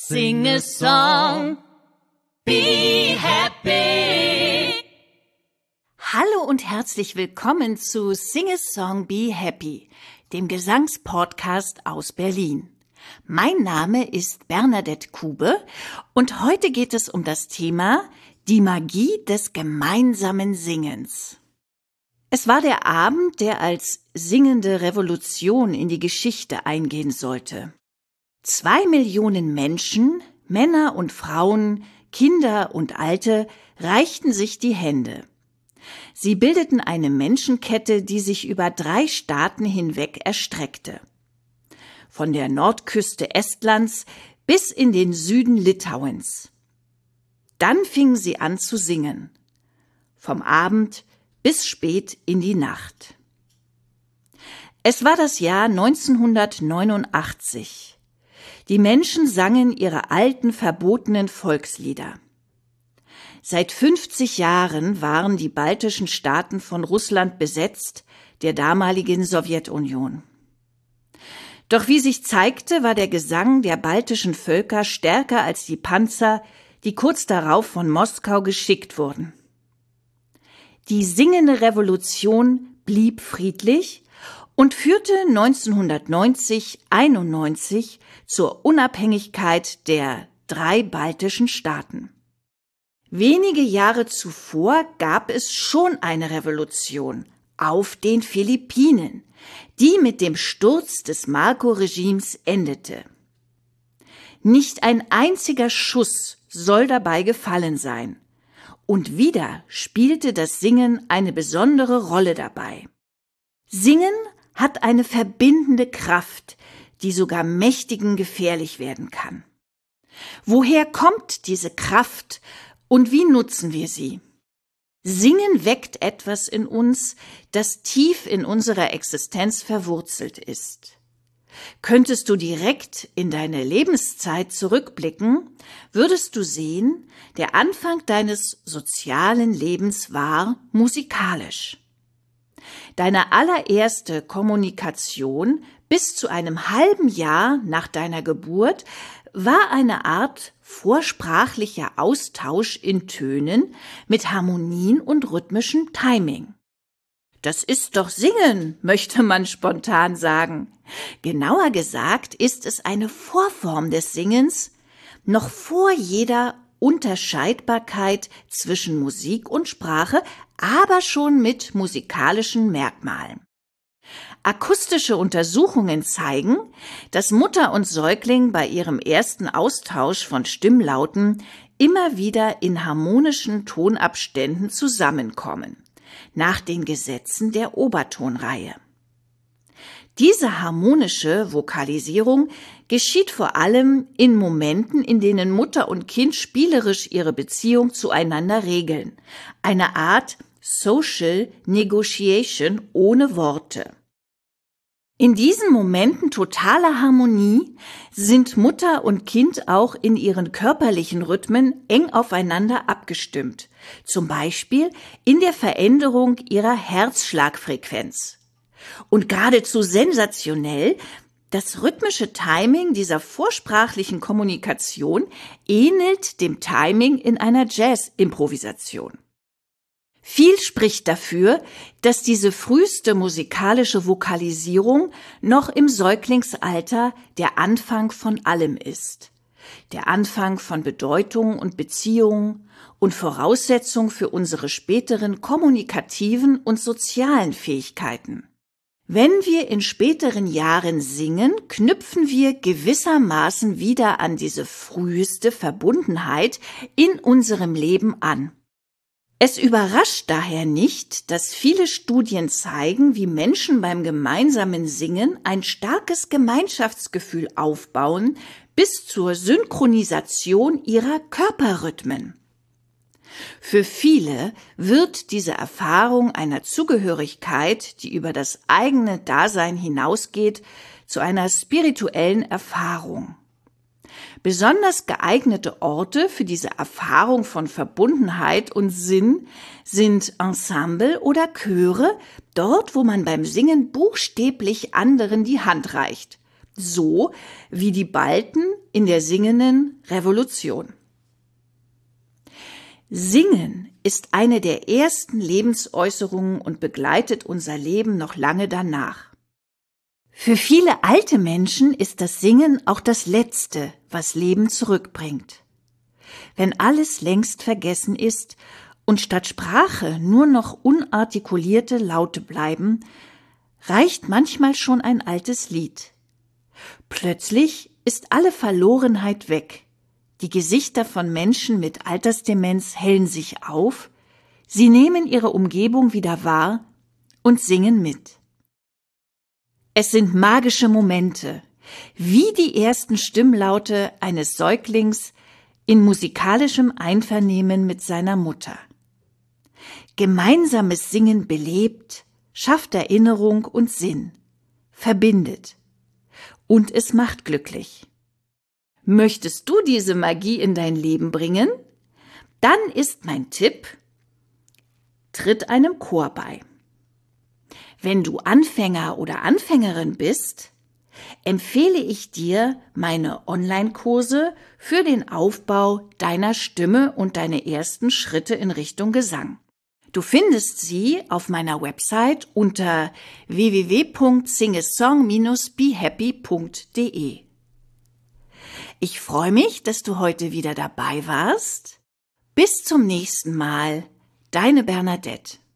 Sing a song, be happy. Hallo und herzlich willkommen zu Sing a Song, be happy, dem Gesangspodcast aus Berlin. Mein Name ist Bernadette Kube und heute geht es um das Thema die Magie des gemeinsamen Singens. Es war der Abend, der als singende Revolution in die Geschichte eingehen sollte. 2 Millionen Menschen, Männer und Frauen, Kinder und Alte, reichten sich die Hände. Sie bildeten eine Menschenkette, die sich über 3 Staaten hinweg erstreckte. Von der Nordküste Estlands bis in den Süden Litauens. Dann fingen sie an zu singen. Vom Abend bis spät in die Nacht. Es war das Jahr 1989. Die Menschen sangen ihre alten, verbotenen Volkslieder. Seit 50 Jahren waren die baltischen Staaten von Russland besetzt, der damaligen Sowjetunion. Doch wie sich zeigte, war der Gesang der baltischen Völker stärker als die Panzer, die kurz darauf von Moskau geschickt wurden. Die singende Revolution blieb friedlich und führte 1990-91 zur Unabhängigkeit der 3 baltischen Staaten. Wenige Jahre zuvor gab es schon eine Revolution auf den Philippinen, die mit dem Sturz des Marcos-Regimes endete. Nicht ein einziger Schuss soll dabei gefallen sein. Und wieder spielte das Singen eine besondere Rolle dabei. Singen hat eine verbindende Kraft, die sogar Mächtigen gefährlich werden kann. Woher kommt diese Kraft und wie nutzen wir sie? Singen weckt etwas in uns, das tief in unserer Existenz verwurzelt ist. Könntest du direkt in deine Lebenszeit zurückblicken, würdest du sehen, der Anfang deines sozialen Lebens war musikalisch. Deine allererste Kommunikation bis zu einem halben Jahr nach deiner Geburt war eine Art vorsprachlicher Austausch in Tönen mit Harmonien und rhythmischem Timing. Das ist doch Singen, möchte man spontan sagen. Genauer gesagt ist es eine Vorform des Singens, noch vor jeder Unterscheidbarkeit zwischen Musik und Sprache, aber schon mit musikalischen Merkmalen. Akustische Untersuchungen zeigen, dass Mutter und Säugling bei ihrem ersten Austausch von Stimmlauten immer wieder in harmonischen Tonabständen zusammenkommen, nach den Gesetzen der Obertonreihe. Diese harmonische Vokalisierung geschieht vor allem in Momenten, in denen Mutter und Kind spielerisch ihre Beziehung zueinander regeln, eine Art Social Negotiation ohne Worte. In diesen Momenten totaler Harmonie sind Mutter und Kind auch in ihren körperlichen Rhythmen eng aufeinander abgestimmt, zum Beispiel in der Veränderung ihrer Herzschlagfrequenz. Und geradezu sensationell, das rhythmische Timing dieser vorsprachlichen Kommunikation ähnelt dem Timing in einer Jazz-Improvisation. Viel spricht dafür, dass diese früheste musikalische Vokalisierung noch im Säuglingsalter der Anfang von allem ist. Der Anfang von Bedeutung und Beziehung und Voraussetzung für unsere späteren kommunikativen und sozialen Fähigkeiten. Wenn wir in späteren Jahren singen, knüpfen wir gewissermaßen wieder an diese früheste Verbundenheit in unserem Leben an. Es überrascht daher nicht, dass viele Studien zeigen, wie Menschen beim gemeinsamen Singen ein starkes Gemeinschaftsgefühl aufbauen bis zur Synchronisation ihrer Körperrhythmen. Für viele wird diese Erfahrung einer Zugehörigkeit, die über das eigene Dasein hinausgeht, zu einer spirituellen Erfahrung. Besonders geeignete Orte für diese Erfahrung von Verbundenheit und Sinn sind Ensemble oder Chöre, dort, wo man beim Singen buchstäblich anderen die Hand reicht. So wie die Balten in der singenden Revolution. Singen ist eine der ersten Lebensäußerungen und begleitet unser Leben noch lange danach. Für viele alte Menschen ist das Singen auch das Letzte, was Leben zurückbringt. Wenn alles längst vergessen ist und statt Sprache nur noch unartikulierte Laute bleiben, reicht manchmal schon ein altes Lied. Plötzlich ist alle Verlorenheit weg. Die Gesichter von Menschen mit Altersdemenz hellen sich auf, sie nehmen ihre Umgebung wieder wahr und singen mit. Es sind magische Momente, wie die ersten Stimmlaute eines Säuglings in musikalischem Einvernehmen mit seiner Mutter. Gemeinsames Singen belebt, schafft Erinnerung und Sinn, verbindet und es macht glücklich. Möchtest du diese Magie in dein Leben bringen? Dann ist mein Tipp: Tritt einem Chor bei. Wenn du Anfänger oder Anfängerin bist, empfehle ich dir meine Online-Kurse für den Aufbau deiner Stimme und deine ersten Schritte in Richtung Gesang. Du findest sie auf meiner Website unter www.singesong-behappy.de. Ich freue mich, dass du heute wieder dabei warst. Bis zum nächsten Mal, deine Bernadette.